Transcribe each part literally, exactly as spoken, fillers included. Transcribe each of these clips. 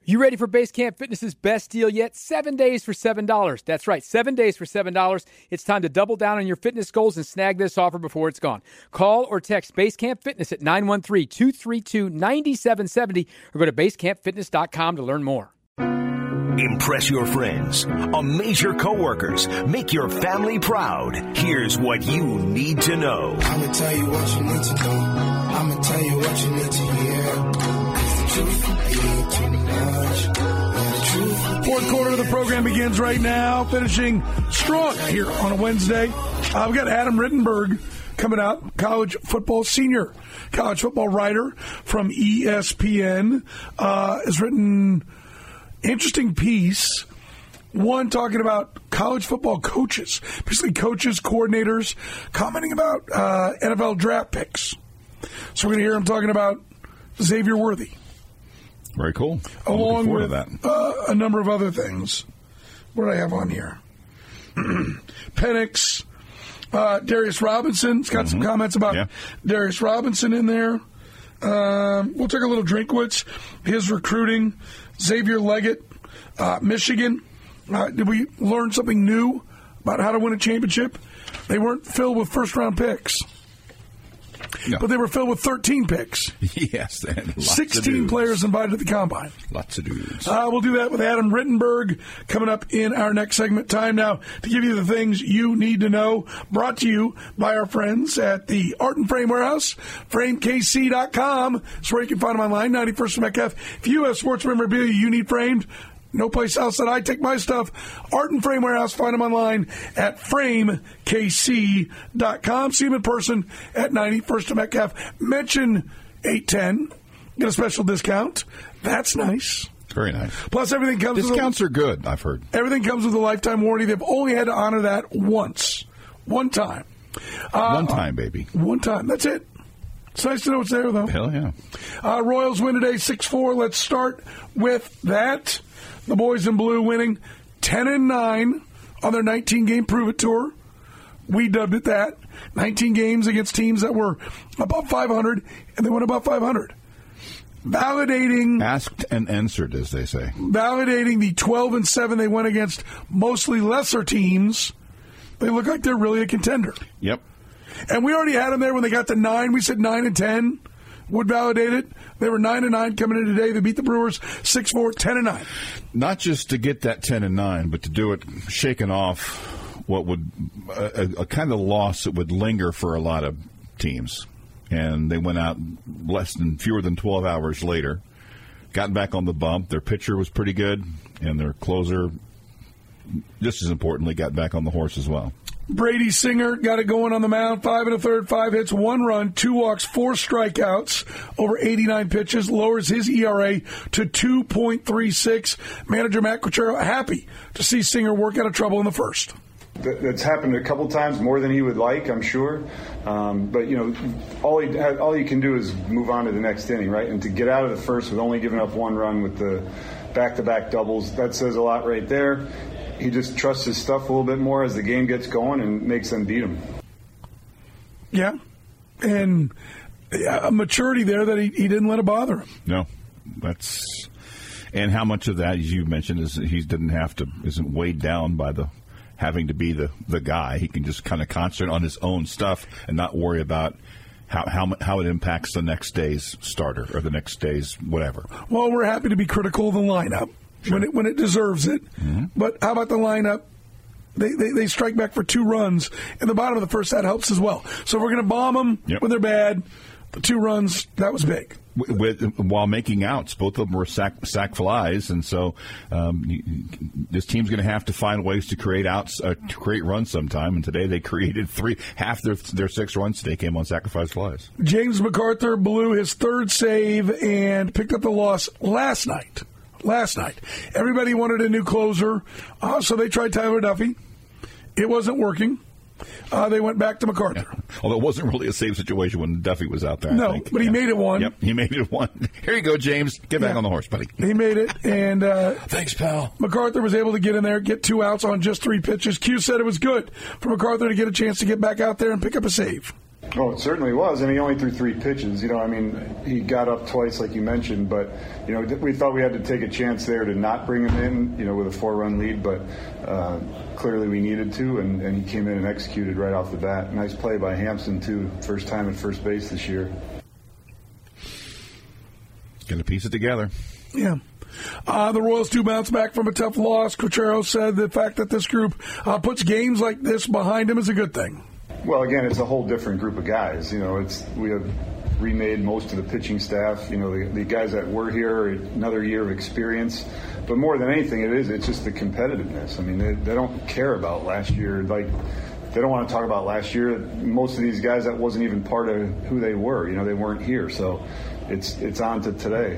You ready for Base Camp Fitness's best deal yet? Seven days for seven dollars. That's right, seven days for seven dollars. It's time to double down on your fitness goals and snag this offer before it's gone. Call or text Base Camp Fitness at nine one three, two three two, nine seven seven zero or go to base camp fitness dot com to learn more. Impress your friends, amaze your coworkers, make your family proud. Here's what you need to know. I'm going to tell you what you need to know. I'm going to tell you what you need to hear. Fourth quarter of the program begins right now, finishing strong here on a Wednesday. Uh, we've got Adam Rittenberg coming up, college football senior, college football writer from E S P N, uh, has written interesting piece, one talking about college football coaches, basically coaches, coordinators, commenting about uh, N F L draft picks. So we're going to hear him talking about Xavier Worthy. Very cool. I'm Along with that. Uh, a number of other things. What do I have on here? Penix, uh, Darius Robinson's got mm-hmm. some comments about yeah. Darius Robinson in there. Um, we'll take a little Drinkwitz, his recruiting. Xavier Leggett, uh, Michigan. Uh, did we learn something new about how to win a championship? They weren't filled with first-round picks. No. But they were filled with thirteen picks. Yes. And lots sixteen of players invited to the Combine. Lots of dudes. Uh, we'll do that with Adam Rittenberg coming up in our next segment. Time now to give you the things you need to know. Brought to you by our friends at the Art and Frame Warehouse. frame k c dot com. That's where you can find them online. ninety-first from Metcalf. If you have sports memorabilia you need framed, no place else that I take my stuff. Art and Frame Warehouse. Find them online at frame k c dot com. See them in person at ninety-first to Metcalf. Mention eight ten. Get a special discount. That's nice. Very nice. Plus, everything comes Discounts with a, are good, I've heard. Everything comes with a lifetime warranty. They've only had to honor that once. One time. Uh, one time, baby. One time. That's it. It's nice to know it's there, though. Hell yeah. Uh, Royals win today, six four. Let's start with that. The boys in blue winning ten and nine on their nineteen-game Prove-It Tour. We dubbed it that. nineteen games against teams that were above five hundred, and they went above five hundred. Validating... Asked and answered, as they say. Validating the twelve and seven they went against mostly lesser teams. They look like they're really a contender. Yep. And we already had them there when they got to nine. We said nine and ten would validate it. They were nine and nine coming in today. They beat the Brewers six four, ten and nine. Not just to get that ten and nine, but to do it shaking off what would a, a kind of loss that would linger for a lot of teams. And they went out less than fewer than twelve hours later, got back on the bump. Their pitcher was pretty good, and their closer, just as importantly, got back on the horse as well. Brady Singer got it going on the mound. Five and a third, five hits, one run, two walks, four strikeouts over eighty-nine pitches. Lowers his E R A to two point three six. Manager Matt Quatraro happy to see Singer work out of trouble in the first. That's happened a couple times, more than he would like, I'm sure. Um, but, you know, all he all you can do is move on to the next inning, right? And to get out of the first with only giving up one run with the back-to-back doubles, that says a lot right there. He just trusts his stuff a little bit more as the game gets going and makes them beat him. Yeah. And a maturity there that he, he didn't let it bother him. No. That's and how much of that, as you mentioned, is he didn't have to, isn't weighed down by the having to be the, the guy. He can just kind of concentrate on his own stuff and not worry about how, how how it impacts the next day's starter or the next day's whatever. Well, we're happy to be critical of the lineup. Sure. When it when it deserves it. Mm-hmm. But how about the lineup? They, they they strike back for two runs in the bottom of the first. That helps as well. So if we're going to bomb them yep. when they're bad, the two runs, that was big. With, with, while making outs, both of them were sack, sack flies, and so um, this team's going to have to find ways to create outs, uh, to create runs sometime. And today they created three, half their their six runs today came on sacrifice flies. James MacArthur blew his third save and picked up the loss last night. Last night. Everybody wanted a new closer, uh, so they tried Tyler Duffy. It wasn't working. Uh, they went back to MacArthur. Yeah. Although it wasn't really a save situation when Duffy was out there. No, I think. but he yeah. made it one. Yep, he made it one. Here you go, James. Get back yeah. on the horse, buddy. He made it, and uh, thanks, pal. MacArthur was able to get in there, get two outs on just three pitches. Q said it was good for MacArthur to get a chance to get back out there and pick up a save. Oh, it certainly was, and he only threw three pitches. You know, I mean, he got up twice, like you mentioned, but you know, we thought we had to take a chance there to not bring him in, you know, with a four-run lead, but uh, clearly we needed to, and, and he came in and executed right off the bat. Nice play by Hampson too, first time at first base this year. Going to piece it together. Yeah. Uh, the Royals do bounce back from a tough loss. Cochero said the fact that this group uh, puts games like this behind him is a good thing. Well, again, it's a whole different group of guys. You know, it's we have remade most of the pitching staff. You know, the, the guys that were here are another year of experience. But more than anything, it is it's just the competitiveness. I mean, they, they don't care about last year. Like, they don't want to talk about last year. Most of these guys, that wasn't even part of who they were. You know, they weren't here. So it's it's on to today.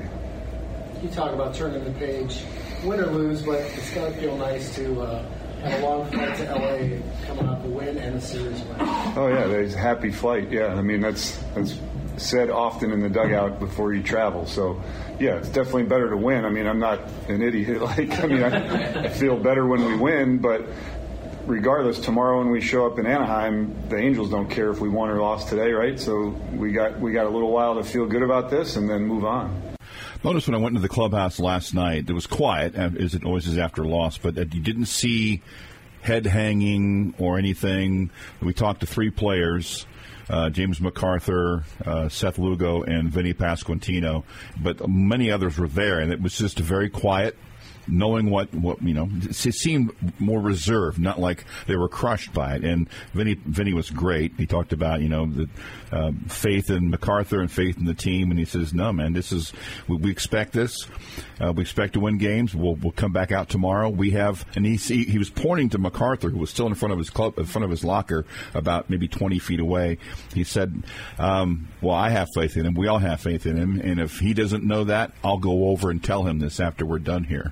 You talk about turning the page, win or lose, but it's going to feel nice to uh, have a long flight to L A, coming off a win and a series win. Oh yeah, there's a happy flight. Yeah, I mean that's that's said often in the dugout before you travel. So yeah, it's definitely better to win. I mean, I'm not an idiot. Like I mean, I, I feel better when we win, but regardless, tomorrow when we show up in Anaheim, the Angels don't care if we won or lost today, right? So we got we got a little while to feel good about this and then move on. Notice when I went into the clubhouse last night, it was quiet, as it always is after a loss, but you didn't see head hanging or anything. We talked to three players, uh, James MacArthur, uh, Seth Lugo, and Vinny Pasquantino, but many others were there, and it was just very quiet. Knowing what, what, you know, it seemed more reserved, not like they were crushed by it. And Vinny, Vinny was great. He talked about, you know, the uh, faith in MacArthur and faith in the team. And he says, no, man, this is, we, we expect this. Uh, we expect to win games. We'll, we'll come back out tomorrow. We have, and he, he was pointing to MacArthur, who was still in front of his club, in front of his locker, about maybe twenty feet away. He said, um, well, I have faith in him. We all have faith in him. And if he doesn't know that, I'll go over and tell him this after we're done here.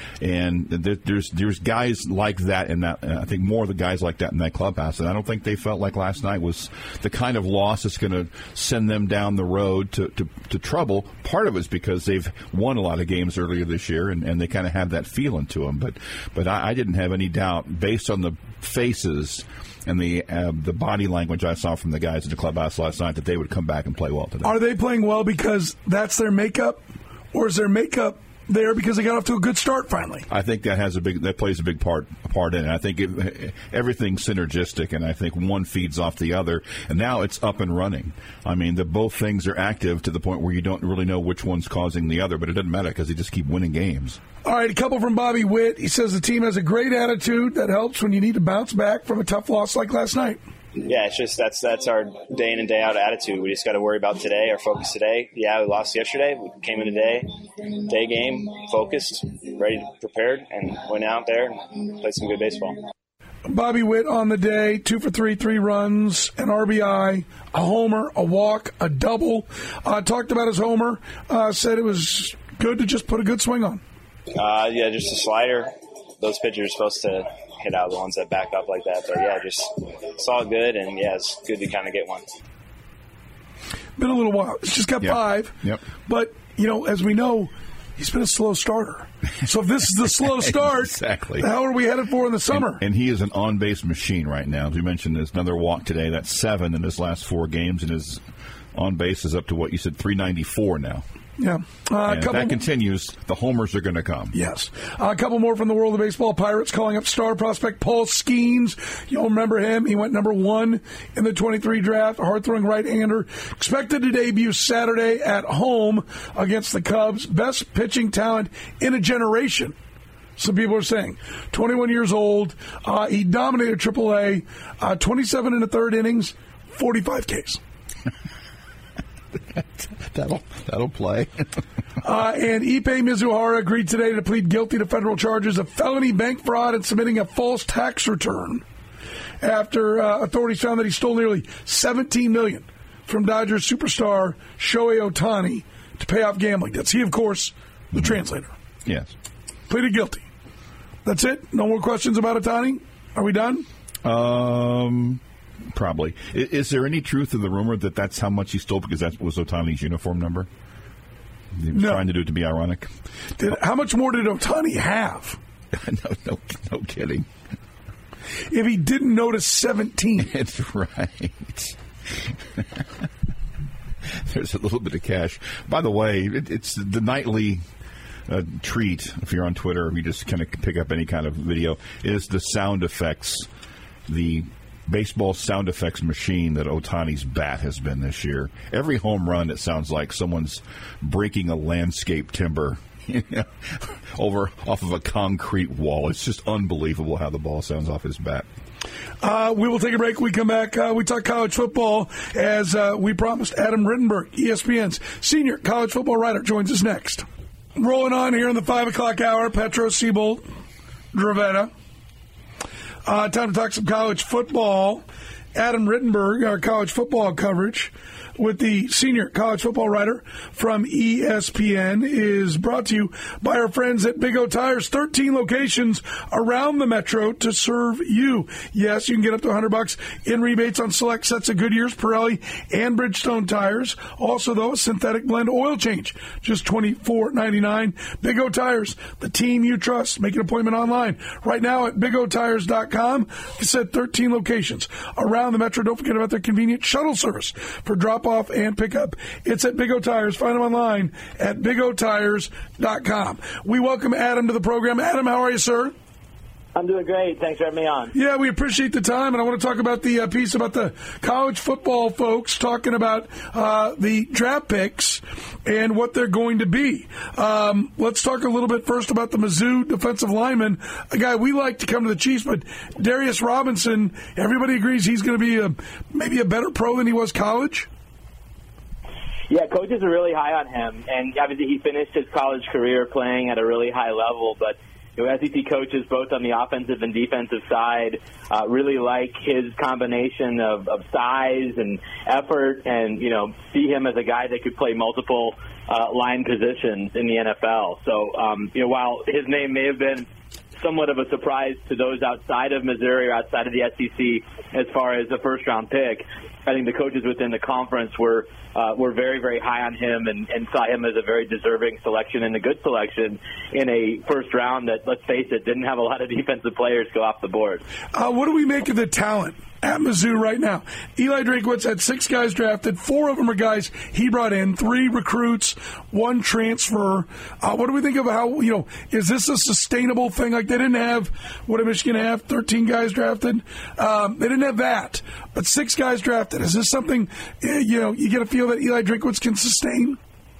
And there's there's guys like that in that. I think more of the guys like that in that clubhouse. And I don't think they felt like last night was the kind of loss that's going to send them down the road to, to, to trouble. Part of it is because they've won a lot of games earlier this year, and, and they kind of have that feeling to them. But but I, I didn't have any doubt based on the faces and the uh, the body language I saw from the guys in the clubhouse last night that they would come back and play well today. Are they playing well because that's their makeup, or is their makeup there because they got off to a good start finally? I think that has a big that plays a big part part in it. I think it, everything's synergistic, and I think one feeds off the other, and now it's up and running. I mean, the both things are active to the point where you don't really know which one's causing the other, but it doesn't matter because they just keep winning games. All right, a couple from Bobby Witt. He says the team has a great attitude that helps when you need to bounce back from a tough loss like last night. Yeah, it's just that's that's our day in and day out attitude. We just got to worry about today, our focus today. Yeah, we lost yesterday. We came in today, day game, focused, ready, prepared, and went out there and played some good baseball. Bobby Witt on the day, two for three, three runs, an R B I, a homer, a walk, a double. Uh, talked about his homer, uh, said it was good to just put a good swing on. Uh, yeah, just a slider. Those pitchers are supposed to hit out the ones that back up like that. But, yeah, just saw it good, and, yeah, it's good to kind of get one. Been a little while. It's just got yep. five. Yep. But, you know, as we know, he's been a slow starter. So if this is the slow start, exactly. the hell are we headed for in the summer? And, and he is an on-base machine right now. As you mentioned, there's another walk today. That's seven in his last four games, and his on-base is up to what you said, three ninety-four now. Yeah. Uh, and if that continues, the homers are going to come. Yes. Uh, a couple more from the world of baseball. Pirates calling up star prospect Paul Skeens. You'll remember him. He went number one in the twenty-three draft, a hard-throwing right-hander. Expected to debut Saturday at home against the Cubs. Best pitching talent in a generation. Some people are saying. twenty-one years old. Uh, he dominated triple A. Uh, twenty-seven in the third innings, forty-five Ks. that'll that'll play. uh, and Ippei Mizuhara agreed today to plead guilty to federal charges of felony bank fraud and submitting a false tax return after uh, authorities found that he stole nearly seventeen million dollars from Dodgers superstar Shohei Ohtani to pay off gambling debts. He, of course, the mm-hmm. translator. Yes. Pleaded guilty. That's it? No more questions about Ohtani? Are we done? Um... Probably. Is, is there any truth in the rumor that that's how much he stole because that was Ohtani's uniform number? He was no. trying to do it to be ironic. Did, how much more did Ohtani have? no, no, no kidding. If he didn't notice seventeen. It's right. There's a little bit of cash. By the way, it, it's the nightly uh, treat, if you're on Twitter, you just kind of pick up any kind of video, is the sound effects, the baseball sound effects machine that Ohtani's bat has been this year. Every home run, it sounds like someone's breaking a landscape timber over off of a concrete wall. It's just unbelievable how the ball sounds off his bat. Uh, we will take a break. We come back. Uh, we talk college football as uh, we promised. Adam Rittenberg, E S P N's senior college football writer, joins us next. Rolling on here in the five o'clock hour, Petro, Siebold, Dravetta. Uh, time to talk some college football. Adam Rittenberg, our college football coverage with the senior college football writer from E S P N, is brought to you by our friends at Big O Tires. thirteen locations around the metro to serve you. Yes, you can get up to one hundred bucks in rebates on select sets of Goodyear's, Pirelli, and Bridgestone tires. Also, though, a synthetic blend oil change, just twenty-four ninety-nine. Big O Tires, the team you trust. Make an appointment online right now at big o tires dot com. Like I said, thirteen locations around the metro. Don't forget about their convenient shuttle service for drop off and pick up. It's at Big O Tires. Find them online at big o tires dot com. We welcome Adam to the program. Adam, how are you, sir? I'm doing great. Thanks for having me on. Yeah, we appreciate the time, and I want to talk about the uh, piece about the college football folks talking about uh, the draft picks and what they're going to be. Um, let's talk a little bit first about the Mizzou defensive lineman, a guy we like to come to the Chiefs, but Darius Robinson, everybody agrees he's going to be a, maybe a better pro than he was college? Yeah, coaches are really high on him, and obviously he finished his college career playing at a really high level, but you know, S E C coaches, both on the offensive and defensive side, uh, really like his combination of, of size and effort, and you know, see him as a guy that could play multiple uh, line positions in the N F L. So, um, you know, while his name may have been somewhat of a surprise to those outside of Missouri or outside of the S E C as far as a first-round pick, I think the coaches within the conference were uh, were very, very high on him and, and saw him as a very deserving selection and a good selection in a first round that, let's face it, didn't have a lot of defensive players go off the board. Uh, what do we make of the talent at Mizzou right now? Eli Drinkwitz had six guys drafted. Four of them are guys he brought in, three recruits, one transfer. Uh, what do we think of how, you know, is this a sustainable thing? Like they didn't have, what did Michigan have, thirteen guys drafted? Um, they didn't have that, but six guys drafted. Is this something, you know, you get a feel that Eli Drinkwitz can sustain?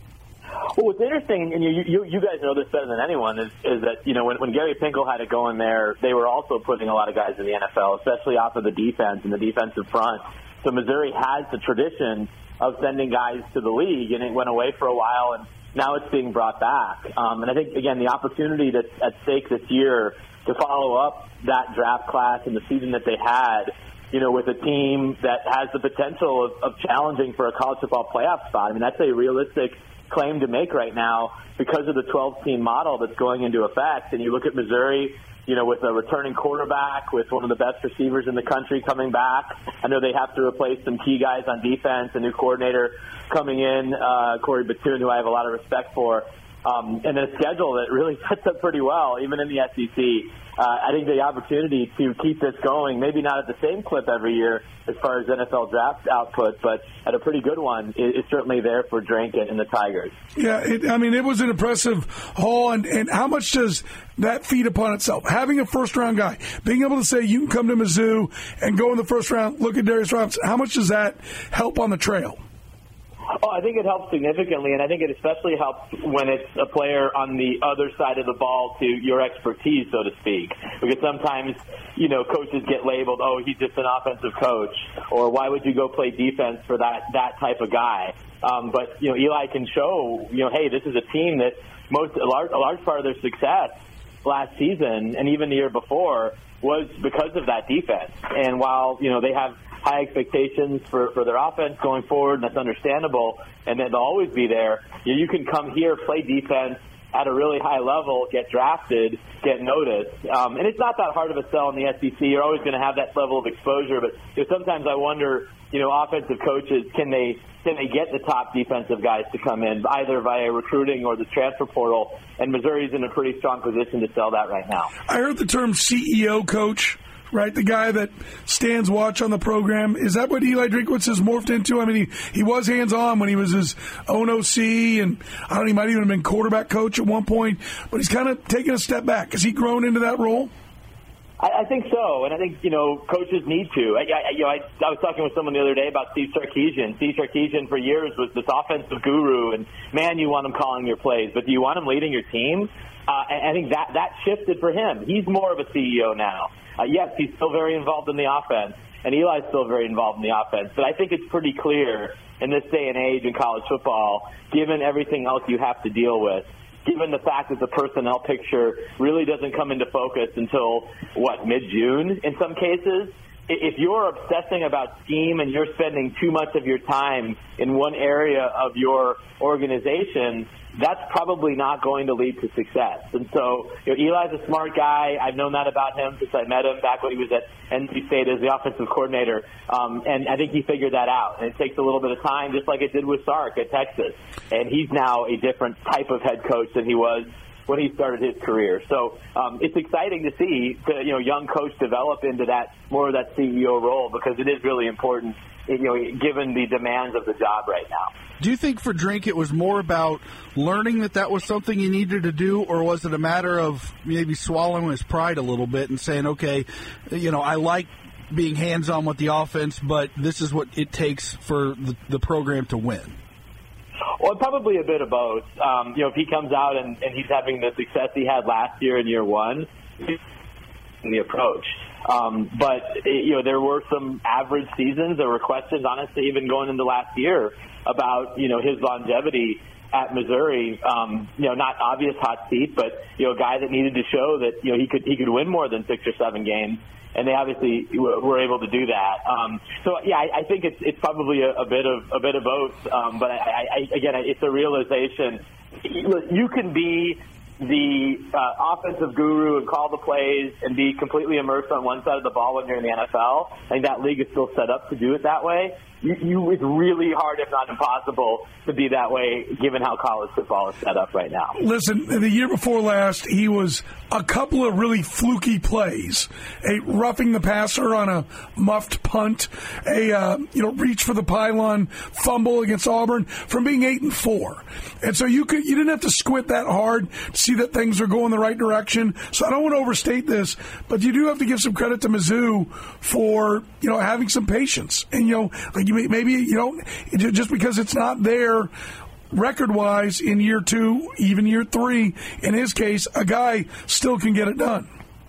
Well, what's interesting, and you, you you guys know this better than anyone, is, is that, you know, when, when Gary Pinkel had it going there, they were also putting a lot of guys in the N F L, especially off of the defense and the defensive front. So Missouri has the tradition of sending guys to the league, and it went away for a while, and now it's being brought back. Um, and I think, again, the opportunity that's at stake this year to follow up that draft class and the season that they had, you know, with a team that has the potential of, of challenging for a college football playoff spot. I mean, that's a realistic claim to make right now because of the twelve-team model that's going into effect. And you look at Missouri, you know, with a returning quarterback, with one of the best receivers in the country coming back. I know they have to replace some key guys on defense, a new coordinator coming in, uh, Corey Batoon, who I have a lot of respect for. Um, and a schedule that really sets up pretty well, even in the S E C. Uh, I think the opportunity to keep this going, maybe not at the same clip every year as far as N F L draft output, but at a pretty good one, is, is certainly there for Drink and the Tigers. Yeah, it, I mean, it was an impressive haul, and, and how much does that feed upon itself? Having a first-round guy, being able to say you can come to Mizzou and go in the first round, look at Darius Robinson, how much does that help on the trail? Oh, I think it helps significantly, and I think it especially helps when it's a player on the other side of the ball to your expertise, so to speak. Because sometimes, you know, coaches get labeled, oh, he's just an offensive coach, or why would you go play defense for that, that type of guy? Um, but, you know, Eli can show, you know, hey, this is a team that most a large, a large part of their success last season and even the year before was because of that defense. And while, you know, they have high expectations for, for their offense going forward, and that's understandable, and then they'll always be there. You, know, you can come here, play defense at a really high level, get drafted, get noticed. Um, and it's not that hard of a sell in the S E C. You're always going to have that level of exposure, but you know, sometimes I wonder, you know, offensive coaches, can they can they get the top defensive guys to come in, either via recruiting or the transfer portal? And Missouri's in a pretty strong position to sell that right now. I heard the term C E O coach right? The guy that stands watch on the program. Is that what Eli Drinkwitz has morphed into? I mean, he, he was hands-on when he was his own O C, and I don't know, he might even have been quarterback coach at one point, but he's kind of taken a step back. Has he grown into that role? I, I think so, and I think, you know, coaches need to. I, I, you know, I, I was talking with someone the other day about Steve Sarkisian. Steve Sarkisian for years was this offensive guru, and, man, you want him calling your plays, but do you want him leading your team? Uh, and I think that, that shifted for him. He's more of a C E O now. Uh, yes, he's still very involved in the offense, and Eli's still very involved in the offense, but I think it's pretty clear in this day and age in college football, given everything else you have to deal with, given the fact that the personnel picture really doesn't come into focus until, what, mid-June in some cases? If you're obsessing about scheme and you're spending too much of your time in one area of your organization, that's probably not going to lead to success. And so, you know, Eli's a smart guy. I've known that about him since I met him back when he was at N C State as the offensive coordinator. Um, and I think he figured that out. And it takes a little bit of time, just like it did with Sark at Texas. And he's now a different type of head coach than he was when he started his career. So um, it's exciting to see the you know young coach develop into that more of that C E O role, because it is really important, you know, given the demands of the job right now. Do you think for Drink it was more about learning that that was something he needed to do, or was it a matter of maybe swallowing his pride a little bit and saying, okay, you know, I like being hands-on with the offense, but this is what it takes for the, the program to win? Well, probably a bit of both. Um, you know, if he comes out and, and he's having the success he had last year in year one, in the approach. Um, but, you know, there were some average seasons. There were questions, honestly, even going into last year about, you know, his longevity at Missouri. Um, you know, not obvious hot seat, but, you know, a guy that needed to show that, you know, he could he could win more than six or seven games. And they obviously were able to do that. Um, so yeah, I, I think it's it's probably a, a bit of a bit of both. Um, but I, I, again, it's a realization. You can be the uh, offensive guru and call the plays and be completely immersed on one side of the ball when you're in the N F L. I think that league is still set up to do it that way. You, you, it's really hard, if not impossible, to be that way given how college football is set up right now. Listen, the year before last, he was a couple of really fluky plays. A roughing the passer on a muffed punt, a uh, you know reach for the pylon fumble against Auburn, from being eight and four. And so you could you didn't have to squint that hard to see that things are going the right direction. So I don't want to overstate this, but you do have to give some credit to Mizzou for you know having some patience. And you know like you maybe you don't just because it's not there record-wise in year two, even year three, in his case, a guy still can get it done.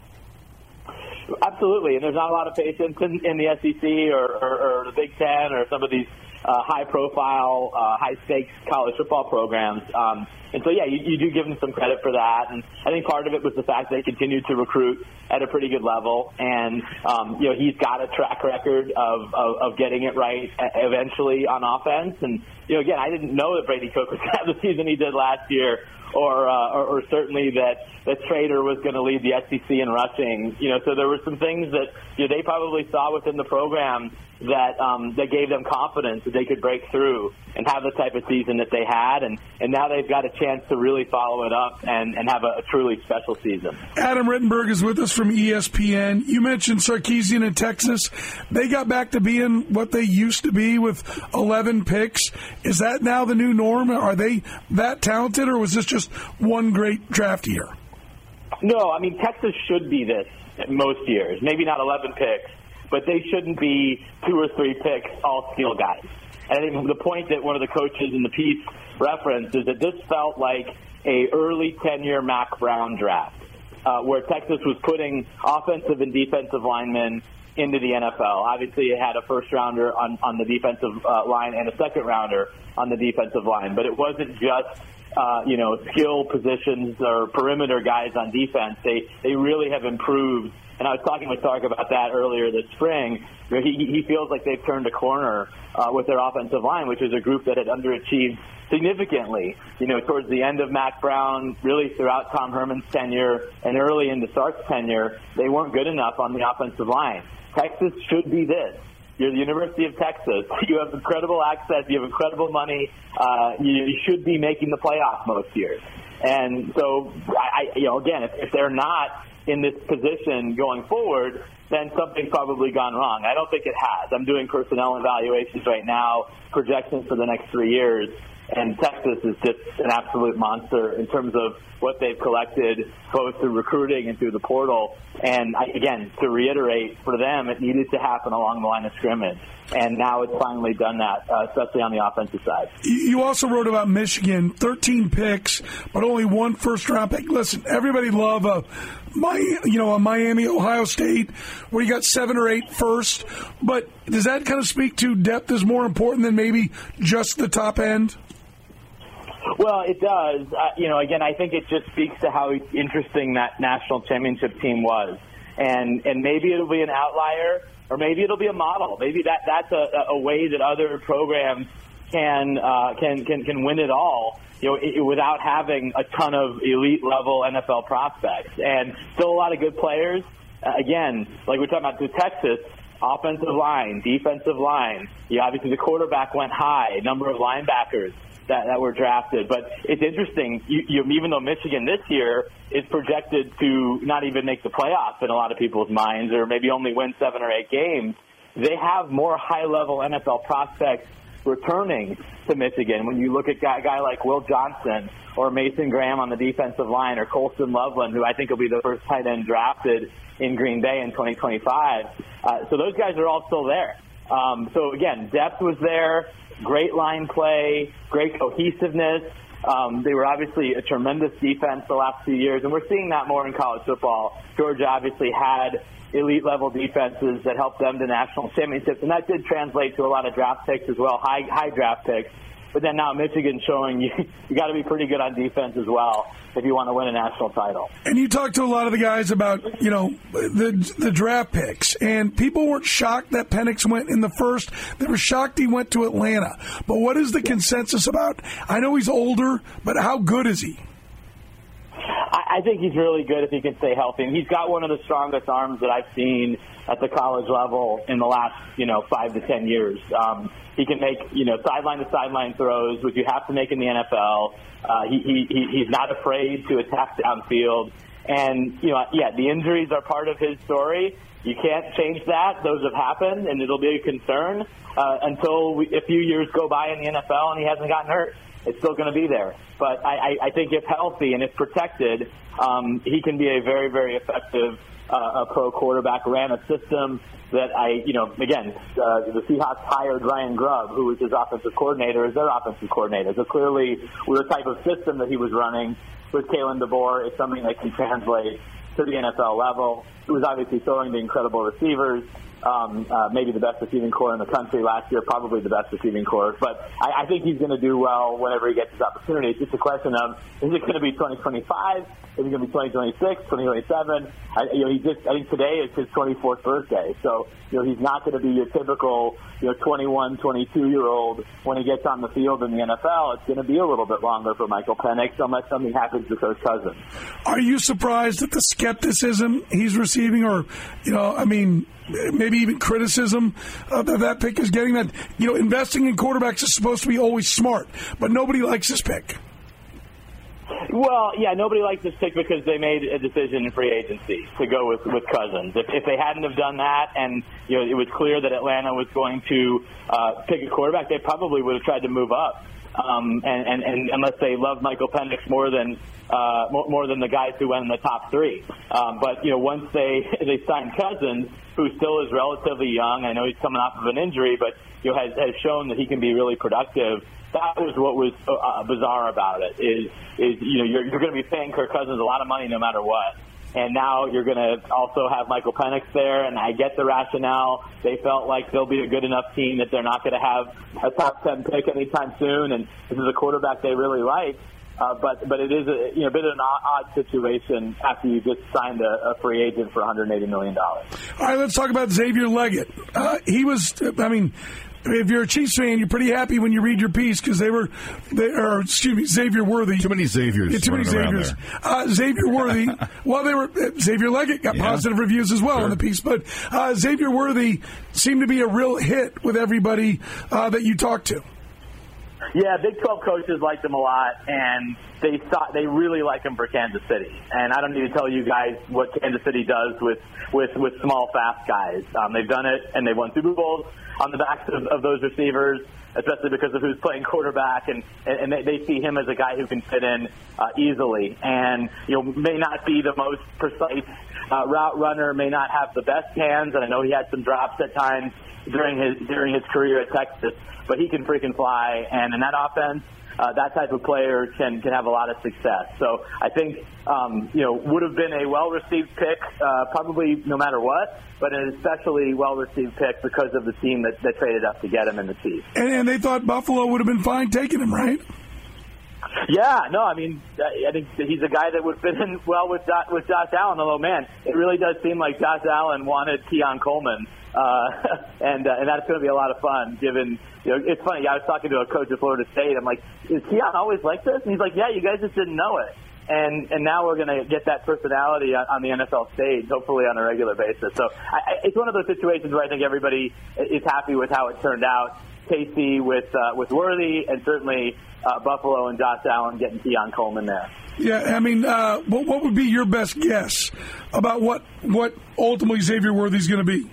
Absolutely, and there's not a lot of patience in, in the S E C or, or, or the Big Ten or some of these uh, high-profile, uh, high-stakes college football programs. Um, and so, yeah, you, you do give them some credit for that. And I think part of it was the fact they continued to recruit at a pretty good level. And, um, you know, he's got a track record of, of, of getting it right eventually on offense. And, you know, again, I didn't know that Brady Cook was going to have the season he did last year, or, uh, or, or certainly that, that Trader was going to lead the S E C in rushing. You know, so there were some things that, you know, they probably saw within the program that um, that gave them confidence that they could break through and have the type of season that they had, and, and now they've got a chance to really follow it up and, and have a, a truly special season. Adam Rittenberg is with us from E S P N. You mentioned Sarkisian in Texas. They got back to being what they used to be with eleven picks. Is that now the new norm? Are they that talented, or was this just one great draft year? No, I mean, Texas should be this most years. Maybe not eleven picks, but they shouldn't be two or three picks, all skill guys. And I think the point that one of the coaches in the piece referenced is that this felt like a early ten-year Mack Brown draft, uh, where Texas was putting offensive and defensive linemen into the N F L. Obviously, it had a first-rounder on, on the defensive uh, line and a second-rounder on the defensive line. But it wasn't just Uh, you know, skill positions or perimeter guys on defense. They they really have improved. And I was talking with Sark about that earlier this spring. He, he feels like they've turned a corner uh, with their offensive line, which is a group that had underachieved significantly, you know, towards the end of Mack Brown, really throughout Tom Herman's tenure and early into Sark's tenure. They weren't good enough on the offensive line. Texas should be this. You're the University of Texas. You have incredible access. You have incredible money. Uh, you, you should be making the playoffs most years. And so, I, you know, again, if, if they're not in this position going forward, then something's probably gone wrong. I don't think it has. I'm doing personnel evaluations right now, projections for the next three years, and Texas is just an absolute monster in terms of what they've collected, both through recruiting and through the portal. And I, again, to reiterate, for them, it needed to happen along the line of scrimmage. And now it's finally done that, uh, especially on the offensive side. You also wrote about Michigan, thirteen picks, but only one first-round pick. Listen, everybody love a, my, you know, a Miami, Ohio State, where you got seven or eight first. But does that kind of speak to depth is more important than maybe just the top end? Well, it does. Uh, you know, again, I think it just speaks to how interesting that national championship team was. And and maybe it'll be an outlier, or maybe it'll be a model. Maybe that that's a, a way that other programs can uh, can, can can win it all, you know, it, without having a ton of elite level N F L prospects. And still a lot of good players. Uh, again, like we're talking about to Texas, offensive line, defensive line. You know, obviously the quarterback went high, number of linebackers that, that were drafted. But it's interesting, you, you, even though Michigan this year is projected to not even make the playoffs in a lot of people's minds, or maybe only win seven or eight games, they have more high-level N F L prospects returning to Michigan. When you look at a guy, guy like Will Johnson or Mason Graham on the defensive line, or Colston Loveland, who I think will be the first tight end drafted in Green Bay in twenty twenty-five. Uh, so those guys are all still there. Um, so, again, depth was there, great line play, great cohesiveness. Um, they were obviously a tremendous defense the last few years, and we're seeing that more in college football. Georgia obviously had elite-level defenses that helped them to national championships, and that did translate to a lot of draft picks as well, high high draft picks. But then now Michigan showing you you got to be pretty good on defense as well if you want to win a national title. And you talked to a lot of the guys about, you know, the the draft picks, and people weren't shocked that Penix went in the first. They were shocked he went to Atlanta. But what is the consensus about? I know he's older, but how good is he? I think he's really good if he can stay healthy. And he's got one of the strongest arms that I've seen at the college level in the last, you know, five to ten years. Um, he can make, you know, sideline-to-sideline throws, which you have to make in the N F L. Uh, he, he he's not afraid to attack downfield. And, you know, yeah, the injuries are part of his story. You can't change that. Those have happened, and it'll be a concern uh, until we, a few years go by in the N F L and he hasn't gotten hurt. It's still going to be there. But I, I think if healthy and if protected, um, he can be a very, very effective uh, a pro quarterback. Ran a system that I, you know, again, uh, the Seahawks hired Ryan Grubb, who was his offensive coordinator, as their offensive coordinator. So clearly, with the type of system that he was running with Kalen DeBoer, is something that can translate to the N F L level. He was obviously throwing the incredible receivers. Um, uh, maybe the best receiving core in the country last year, probably the best receiving core. But I, I think he's going to do well whenever he gets his opportunity. It's just a question of, is it going to be twenty twenty-five? Is it going to be twenty twenty-six, twenty twenty-seven? I, you know, he just, I think today is his twenty-fourth birthday. So, you know, he's not going to be your typical, you know, twenty-one, twenty-two-year-old when he gets on the field in the N F L. It's going to be a little bit longer for Michael Penix unless something happens to Coach Cousins. Are you surprised at the skepticism he's receiving, or, you know, I mean, maybe even criticism uh, that that pick is getting? That, you know, investing in quarterbacks is supposed to be always smart, but nobody likes this pick. Well, yeah, nobody likes this pick because they made a decision in free agency to go with, with Cousins. If, if they hadn't have done that, and you know it was clear that Atlanta was going to uh, pick a quarterback, they probably would have tried to move up. Um, and, and, and unless they love Michael Penix more than uh, more, more than the guys who went in the top three. Um, but you know, once they they signed Cousins, who still is relatively young, I know he's coming off of an injury, but you know has, has shown that he can be really productive. That was what was uh, bizarre about it. Is is you know you're you're going to be paying Kirk Cousins a lot of money no matter what. And now you're going to also have Michael Penix there, and I get the rationale. They felt like they'll be a good enough team that they're not going to have a top ten pick anytime soon, and this is a quarterback they really like. Uh, but but it is a you know a bit of an odd situation after you just signed a, a free agent for one hundred eighty million dollars. All right, let's talk about Xavier Leggett. Uh, he was, I mean, if you're a Chiefs fan, you're pretty happy when you read your piece because they were, they are, excuse me, Xavier Worthy. Too many Xaviers. Yeah, too many Xaviers. Uh, Xavier Worthy. Well, they were uh, Xavier Leggett got yeah. positive reviews as well sure. in the piece, but uh, Xavier Worthy seemed to be a real hit with everybody uh, that you talked to. Yeah, Big twelve coaches liked him a lot, and they thought they really like him for Kansas City. And I don't need to tell you guys what Kansas City does with with, with small, fast guys. Um, they've done it, and they've won Super Bowls on the backs of, of those receivers, especially because of who's playing quarterback, and, and they, they see him as a guy who can fit in uh, easily. And, you know, may not be the most precise uh, route runner, may not have the best hands, and I know he had some drops at times during his during his career at Texas, but he can freaking fly, and in that offense, uh, that type of player can can have a lot of success. So I think, um, you know, would have been a well-received pick, uh, probably no matter what, but an especially well-received pick because of the team that, that traded up to get him in the Chiefs. And, and they thought Buffalo would have been fine taking him, right? Yeah, no, I mean, I think he's a guy that would fit in well with Josh, with Josh Allen, although, man, it really does seem like Josh Allen wanted Keon Coleman. Uh, and uh, and that's going to be a lot of fun, given, you know, it's funny, I was talking to a coach at Florida State. I'm like, is Keon always like this? And he's like, yeah, you guys just didn't know it. And and now we're going to get that personality on, on the N F L stage, hopefully on a regular basis. So I, I, it's one of those situations where I think everybody is happy with how it turned out. K C with uh, with Worthy, and certainly uh, Buffalo and Josh Allen getting Keon Coleman there. Yeah, I mean, uh, what, what would be your best guess about what, what ultimately Xavier Worthy's going to be?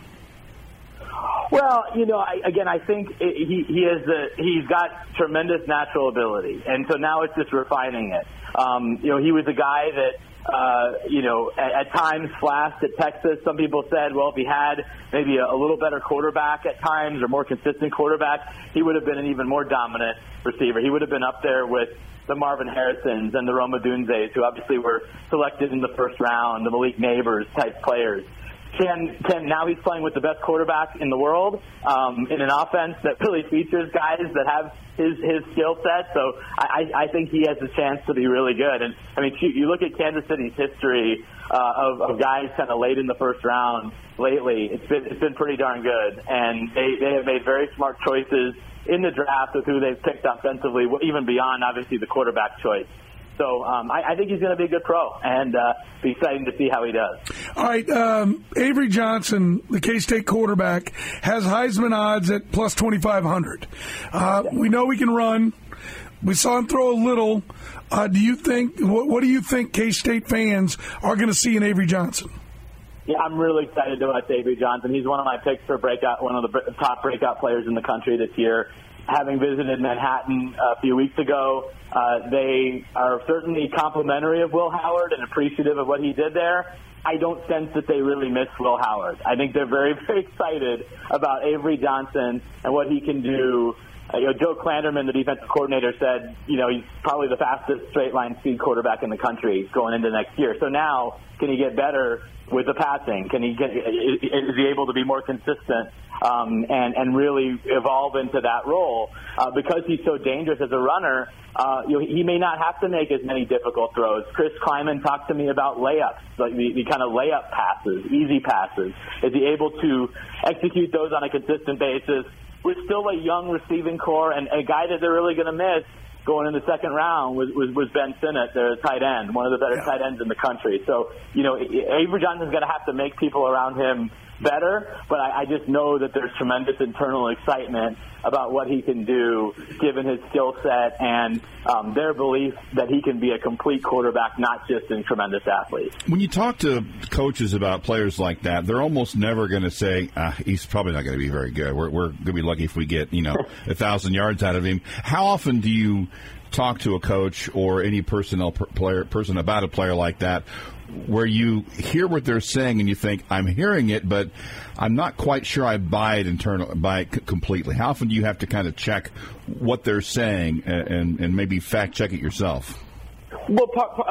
Well, you know, I, again, I think it, he he is a, he's got tremendous natural ability, and so now it's just refining it. Um, you know, he was a guy that. Uh, you know, at, at times flashed at Texas. Some people said, well, if he had maybe a, a little better quarterback at times or more consistent quarterback, he would have been an even more dominant receiver. He would have been up there with the Marvin Harrisons and the Rome Odunzes, who obviously were selected in the first round, the Malik Neighbors type players. Can, can now he's playing with the best quarterback in the world um, in an offense that really features guys that have his his skill set. So I, I think he has a chance to be really good. And I mean, shoot, you look at Kansas City's history uh, of, of guys kind of late in the first round lately. It's been it's been pretty darn good, and they they have made very smart choices in the draft with who they've picked offensively, even beyond obviously the quarterback choice. So um, I, I think he's going to be a good pro, and uh, be exciting to see how he does. All right, um, Avery Johnson, the K-State quarterback, has Heisman odds at plus twenty-five hundred. Uh, we know he can run. We saw him throw a little. Uh, do you think? What, what do you think K-State fans are going to see in Avery Johnson? Yeah, I'm really excited about Avery Johnson. He's one of my picks for breakout, one of the top breakout players in the country this year. Having visited Manhattan a few weeks ago, uh, they are certainly complimentary of Will Howard and appreciative of what he did there. I don't sense that they really miss Will Howard. I think they're very, very excited about Avery Johnson and what he can do. Uh, you know, Joe Klanderman, the defensive coordinator, said, you know, he's probably the fastest straight-line speed quarterback in the country going into next year. So now, can he get better with the passing? Can he get? Is he able to be more consistent um, and and really evolve into that role? Uh, because he's so dangerous as a runner, uh, you know, he may not have to make as many difficult throws. Chris Kleiman talked to me about layups, like the, the kind of layup passes, easy passes. Is he able to execute those on a consistent basis? We're still a young receiving core, and a guy that they're really going to miss going in the second round was, was, was Ben Sinnott, their tight end, one of the better yeah. tight ends in the country. So, you know, Avery Johnson's going to have to make people around him better, but I, I just know that there's tremendous internal excitement about what he can do given his skill set and um, their belief that he can be a complete quarterback, not just a tremendous athlete. When you talk to coaches about players like that, they're almost never going to say, ah, he's probably not going to be very good. We're, we're going to be lucky if we get, you know, a thousand yards out of him. How often do you talk to a coach or any personnel player person about a player like that where you hear what they're saying and you think, I'm hearing it, but I'm not quite sure I buy it internal, buy it c- completely? How often do you have to kind of check what they're saying and, and, and maybe fact check it yourself? Well,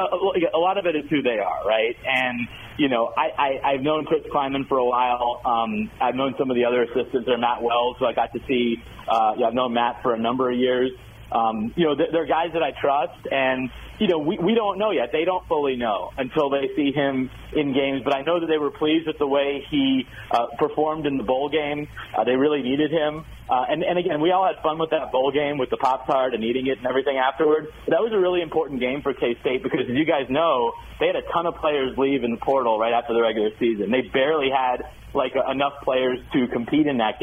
a lot of it is who they are, right? And, you know, I, I, I've known Chris Kleiman for a while. Um, I've known some of the other assistants, or Matt Wells, who I got to see. Uh, yeah, I've known Matt for a number of years. Um, you know, they're guys that I trust, and, you know, we, we don't know yet. They don't fully know until they see him in games, but I know that they were pleased with the way he uh, performed in the bowl game. Uh, they really needed him. Uh, and, and, again, we all had fun with that bowl game with the Pop-Tart and eating it and everything afterward. But that was a really important game for K-State because, as you guys know, they had a ton of players leave in the portal right after the regular season. They barely had, like, enough players to compete in that game.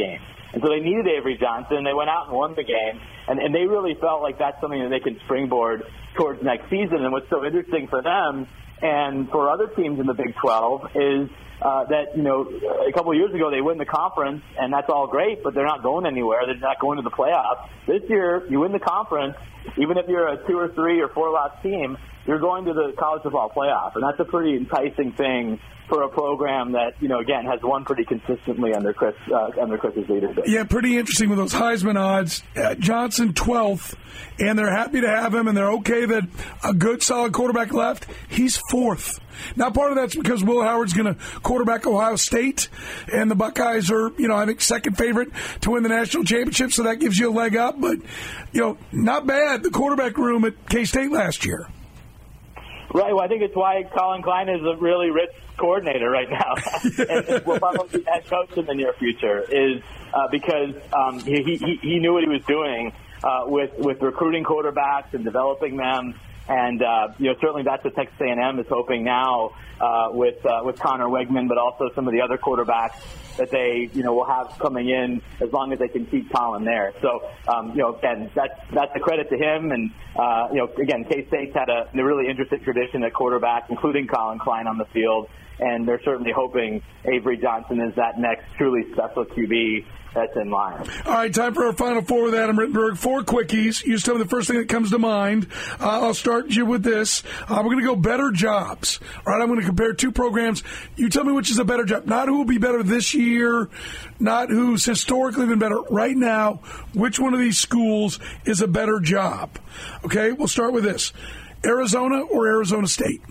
And so they needed Avery Johnson. They went out and won the game. And, and they really felt like that's something that they can springboard towards next season. And what's so interesting for them and for other teams in the Big twelve is uh, that, you know, a couple of years ago they win the conference, and that's all great, but they're not going anywhere. They're not going to the playoffs. This year, you win the conference, even if you're a two or three or four loss team, you're going to the college football playoff. And that's a pretty enticing thing for a program that, you know, again, has won pretty consistently under Chris uh, under Chris's leadership. Yeah, pretty interesting with those Heisman odds. Uh, Johnson twelfth, and they're happy to have him, and they're okay that a good, solid quarterback left. He's fourth. Now, part of that's because Will Howard's going to quarterback Ohio State, and the Buckeyes are, you know, I think second favorite to win the national championship, so that gives you a leg up. But, you know, not bad, the quarterback room at K-State last year. Right. Well, I think it's why Colin Klein is a really rich coordinator right now, and, and will probably be head coach in the near future. Is uh, because um, he, he he knew what he was doing uh, with with recruiting quarterbacks and developing them, and uh, you know certainly that's what Texas A and M is hoping now uh, with uh, with Connor Wegman, but also some of the other quarterbacks that they, you know, will have coming in as long as they can keep Colin there. So, um, you know, again, that's that's a credit to him. And, uh, you know, again, K-State's had a, a really interesting tradition at quarterback, including Colin Klein on the field. And they're certainly hoping Avery Johnson is that next truly special Q B that's in line. All right, time for our Final Four with Adam Rittenberg. Four quickies. You just tell me the first thing that comes to mind. Uh, I'll start you with this. Uh, we're going to go better jobs. All right, I'm going to compare two programs. You tell me which is a better job. Not who will be better this year, not who's historically been better. Right now, which one of these schools is a better job? Okay, we'll start with this. Arizona or Arizona State?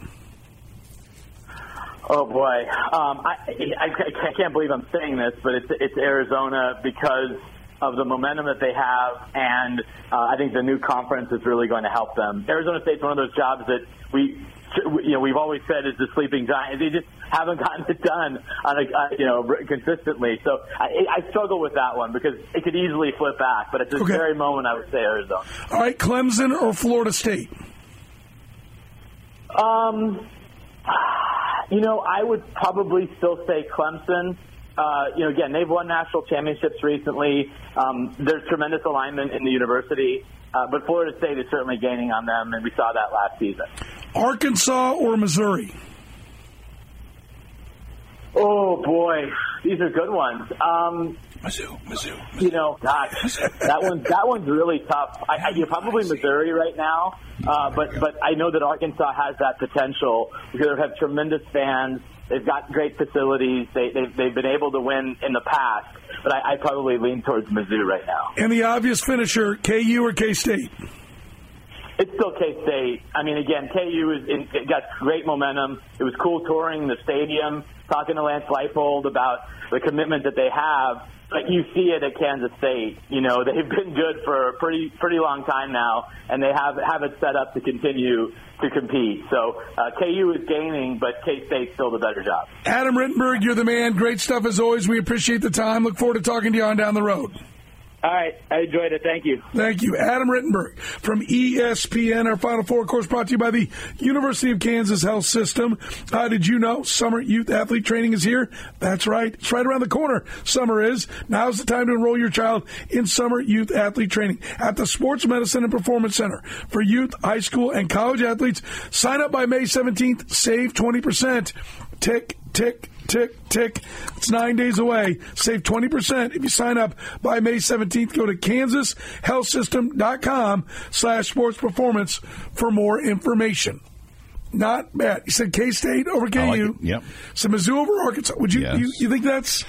Oh, boy. Um, I, I, I can't believe I'm saying this, but it's, it's Arizona because of the momentum that they have, and uh, I think the new conference is really going to help them. Arizona State's one of those jobs that we, you know, we've always said is the sleeping giant. They just haven't gotten it done on a, uh, you know, consistently. So I, I struggle with that one because it could easily flip back, but at this okay. very moment, I would say Arizona. All right, Clemson or Florida State? Um... You know, I would probably still say Clemson. Uh, you know, again, they've won national championships recently. Um, there's tremendous alignment in the university. Uh, but Florida State is certainly gaining on them, and we saw that last season. Arkansas or Missouri? Oh, boy. These are good ones. Um, Mizzou, Mizzou, Mizzou. You know, gosh, that one that one's really tough. I, I, you're probably Missouri right now, uh, but but I know that Arkansas has that potential because they have tremendous fans. They've got great facilities. They they've, they've been able to win in the past, but I, I probably lean towards Mizzou right now. And the obvious finisher, K U or K-State? It's still K-State. I mean, again, K U is in, it got great momentum. It was cool touring the stadium, talking to Lance Leipold about the commitment that they have. But you see it at Kansas State. You know, they've been good for a pretty pretty long time now, and they have, have it set up to continue to compete. So uh, K U is gaining, but K-State's still the better job. Adam Rittenberg, you're the man. Great stuff as always. We appreciate the time. Look forward to talking to you on down the road. All right. I enjoyed it. Thank you. Thank you. Adam Rittenberg from E S P N. Our Final Four, of course, brought to you by the University of Kansas Health System. Uh, did you know summer youth athlete training is here? That's right. It's right around the corner. Summer is. Now's the time to enroll your child in summer youth athlete training at the Sports Medicine and Performance Center. For youth, high school, and college athletes, sign up by May seventeenth. Save twenty percent. Tick, tick, tick, tick. It's nine days away. Save twenty percent if you sign up by May seventeenth. Go to kansas health system dot com slash sports performance for more information. Not bad. You said K-State over K U. Like yep. So Mizzou over Arkansas. Would you, yes. you, you think that's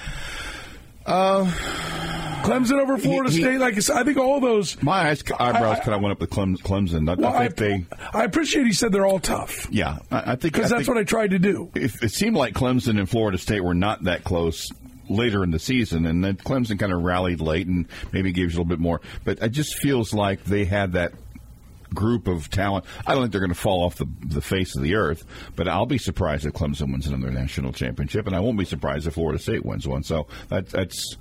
uh, Clemson over Florida he, he, State? Like I said, I think all those. My eyes, eyebrows kind of went up with Clemson. I, well, I think I, they. I appreciate he said they're all tough. Yeah, I, I think because that's think what I tried to do. If it seemed like Clemson and Florida State were not that close later in the season, and then Clemson kind of rallied late and maybe gave you a little bit more. But it just feels like they had that group of talent. I don't think they're going to fall off the, the face of the earth, but I'll be surprised if Clemson wins another national championship, and I won't be surprised if Florida State wins one. So that, that's.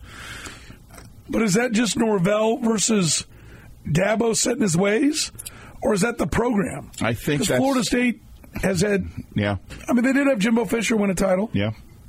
But is that just Norvell versus Dabo set in his ways, or is that the program? I think that's, Florida State has had. Yeah. I mean, they did have Jimbo Fisher win a title. Yeah.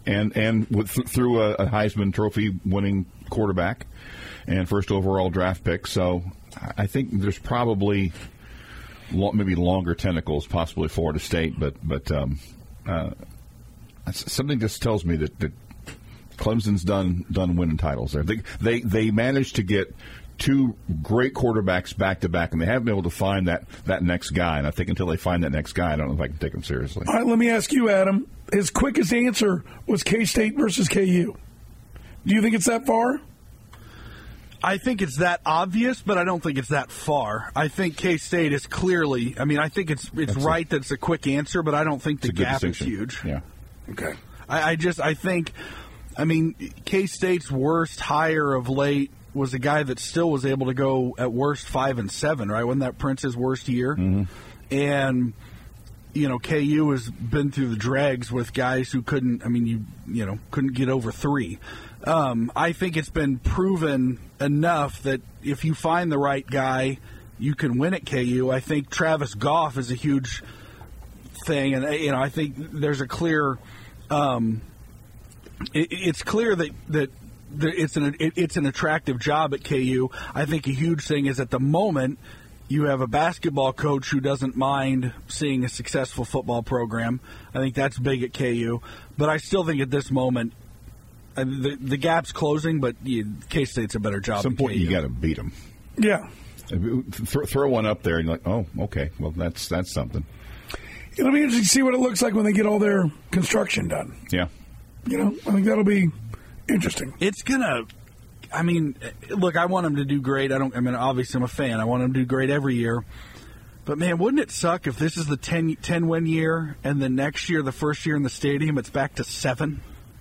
and and with, through a, a Heisman Trophy winning quarterback and first overall draft pick. So I think there's probably lo- maybe longer tentacles, possibly Florida State, but but um, uh, something just tells me that, that Clemson's done done winning titles there. They they they managed to get two great quarterbacks back to back, and they haven't been able to find that, that next guy. And I think until they find that next guy, I don't know if I can take them seriously. All right, let me ask you, Adam. His quickest answer was K-State versus K U. Do you think it's that far? I think it's that obvious, but I don't think it's that far. I think K-State is clearly, I mean, I think it's it's That's right a, that it's a quick answer, but I don't think the gap is huge. Yeah. Okay. I, I just, I think, I mean, K-State's worst hire of late was a guy that still was able to go at worst five and seven, right? Wasn't that Prince's worst year? Mm-hmm. And, you know, K U has been through the dregs with guys who couldn't, I mean, you you know, couldn't get over three. Um, I think it's been proven enough that if you find the right guy, you can win at K U. I think Travis Goff is a huge thing, and, you know, I think there's a clear, um, it, it's clear that, that it's an it's an attractive job at K U. I think a huge thing is at the moment you have a basketball coach who doesn't mind seeing a successful football program. I think that's big at K U. But I still think at this moment uh, the the gap's closing, but you, K-State's a better job. At some at point K U. you got to beat them. Yeah. Th- throw one up there and you're like, oh, okay, well that's that's something. It'll be interesting to see what it looks like when they get all their construction done. Yeah. You know, I think that'll be interesting. It's gonna. I mean, look, I want them to do great. I don't. I mean, obviously, I'm a fan. I want them to do great every year. But man, wouldn't it suck if this is the ten, ten win year, and then next year, the first year in the stadium, it's back to seven?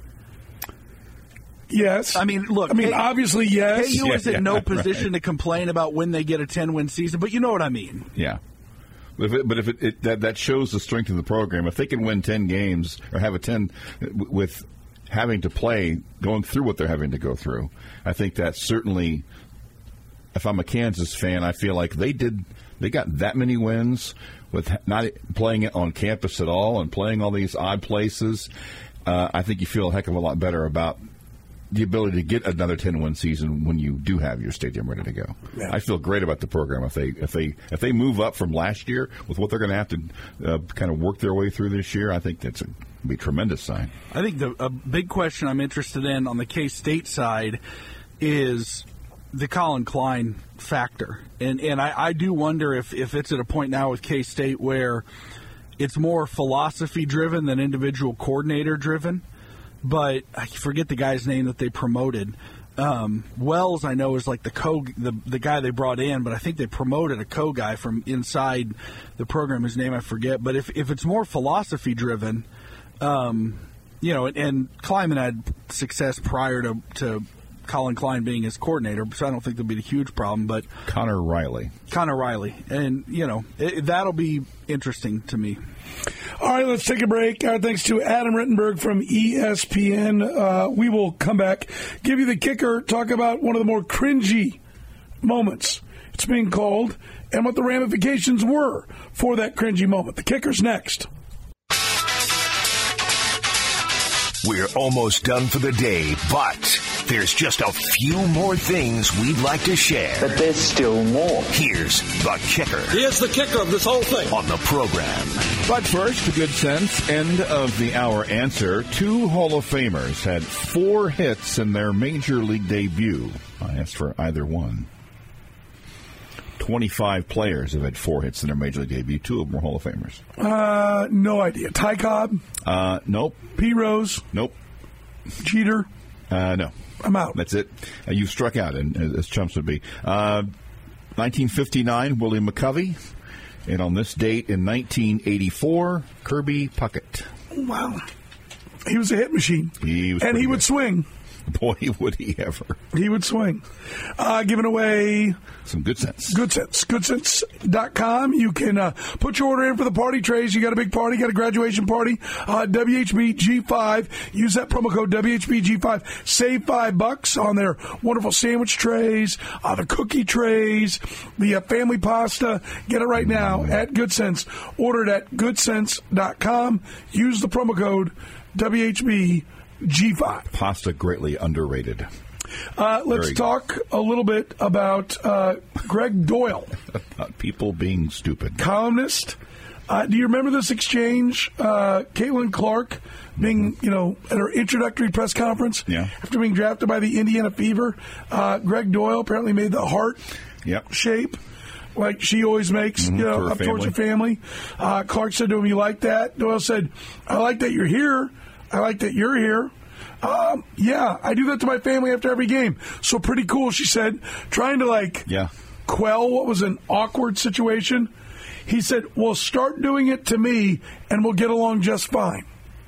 Yes. I mean, look. I mean, K- obviously, yes. K U yeah, is in yeah, no position right. to complain about when they get a ten win season, but you know what I mean. Yeah. But if it, but if it, it that that shows the strength of the program. If they can win ten games or have a ten with having to play, going through what they're having to go through, I think that certainly, if I'm a Kansas fan, I feel like they did, they got that many wins with not playing it on campus at all and playing all these odd places. Uh, I think you feel a heck of a lot better about the ability to get another ten-win season when you do have your stadium ready to go. Yeah. I feel great about the program if they if they if they move up from last year with what they're going to have to uh, kind of work their way through this year. I think that's a be a tremendous sign. I think the a big question I'm interested in on the K-State side is the Colin Klein factor. And and I, I do wonder if, if it's at a point now with K-State where it's more philosophy-driven than individual coordinator-driven. But I forget the guy's name that they promoted. Um, Wells, I know, is like the co the the guy they brought in, but I think they promoted a co guy from inside the program. His name I forget. But if if it's more philosophy-driven, Um, you know, and, and Kleiman had success prior to, to Colin Klein being his coordinator, so I don't think there'll be a huge problem. But Connor Riley. Connor Riley. And, you know, it, that'll be interesting to me. All right, let's take a break. Uh, thanks to Adam Rittenberg from E S P N. Uh, we will come back, give you the kicker, talk about one of the more cringy moments it's being called and what the ramifications were for that cringy moment. The kicker's next. We're almost done for the day, but there's just a few more things we'd like to share. But there's still more. Here's the kicker. Here's the kicker of this whole thing. On the program. But first, Good Sense, end of the hour answer. Two Hall of Famers had four hits in their major league debut. I asked for either one. twenty-five players have had four hits in their major league debut. Two of them were Hall of Famers. Uh, no idea. Ty Cobb? Uh, nope. P. Rose? Nope. Jeter? Uh, no. I'm out. That's it. Uh, you've struck out, and as chumps would be. Uh, nineteen fifty-nine, Willie McCovey. And on this date in nineteen eighty-four, Kirby Puckett. Wow. He was a hit machine. He was and he good. would swing. Boy, would he ever. He would swing. Uh, giving away... Some Good Sense. Good Sense. good sense dot com. You can uh, put your order in for the party trays. You got a big party, got a graduation party. Uh, W H B G five. Use that promo code W H B G five. Save five bucks on their wonderful sandwich trays, uh, the cookie trays, the uh, family pasta. Get it right now at Good Sense. Order it at good sense dot com. Use the promo code W H B G five. Pasta greatly underrated. Uh, let's Very talk good. a little bit about uh, Greg Doyle. About people being stupid. Columnist. Uh, do you remember this exchange? Uh, Caitlin Clark being, you know, at her introductory press conference yeah. after being drafted by the Indiana Fever. Uh, Greg Doyle apparently made the heart yep. shape. Like she always makes, mm-hmm, you know, up family. towards her family. Uh, Clark said to him, "You like that?" Doyle said, "I like that you're here. I like that you're here. Um, yeah, I do that to my family after every game. So pretty cool," she said, trying to like yeah. quell what was an awkward situation. He said, "Well, start doing it to me, and we'll get along just fine."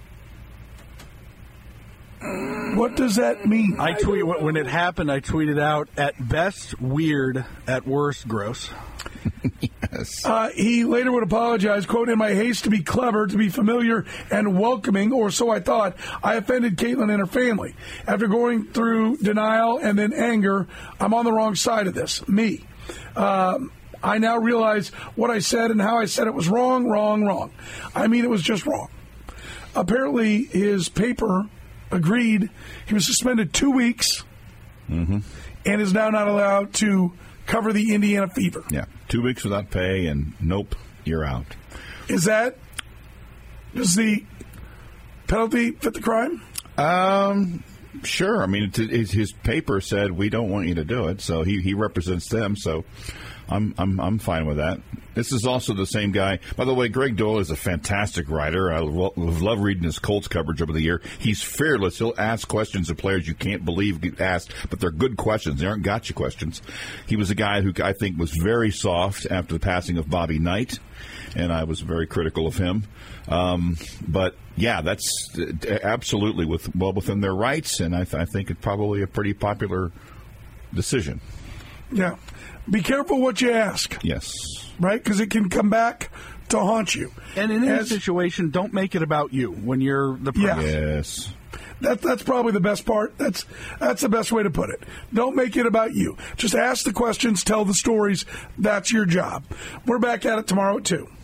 What does that mean? I tweet when it happened. I tweeted out, "At best, weird. At worst, gross." Yes. Uh, he later would apologize, quote, "In my haste to be clever, to be familiar and welcoming, or so I thought, I offended Caitlin and her family. After going through denial and then anger, I'm on the wrong side of this. Me. Um, I now realize what I said and how I said it was wrong, wrong, wrong. I mean, it was just wrong." Apparently, his paper agreed. He was suspended two weeks mm-hmm. and is now not allowed to cover the Indiana Fever. Yeah, two weeks without pay, and nope, you're out. Is that, does the penalty fit the crime? Um, sure. I mean, it, it, his paper said we don't want you to do it, so he, he represents them. So I'm I'm I'm fine with that. This is also the same guy. By the way, Greg Doyle is a fantastic writer. I love, love reading his Colts coverage over the year. He's fearless. He'll ask questions of players you can't believe get asked, but they're good questions. They aren't gotcha questions. He was a guy who I think was very soft after the passing of Bobby Knight, and I was very critical of him. Um, but, yeah, that's absolutely with, well within their rights, and I, th- I think it's probably a pretty popular decision. Yeah. Be careful what you ask. Yes. Right? Because it can come back to haunt you. And in any situation, don't make it about you when you're the yeah. Yes. That, that's probably the best part. That's that's the best way to put it. Don't make it about you. Just ask the questions, tell the stories. That's your job. We're back at it tomorrow at two.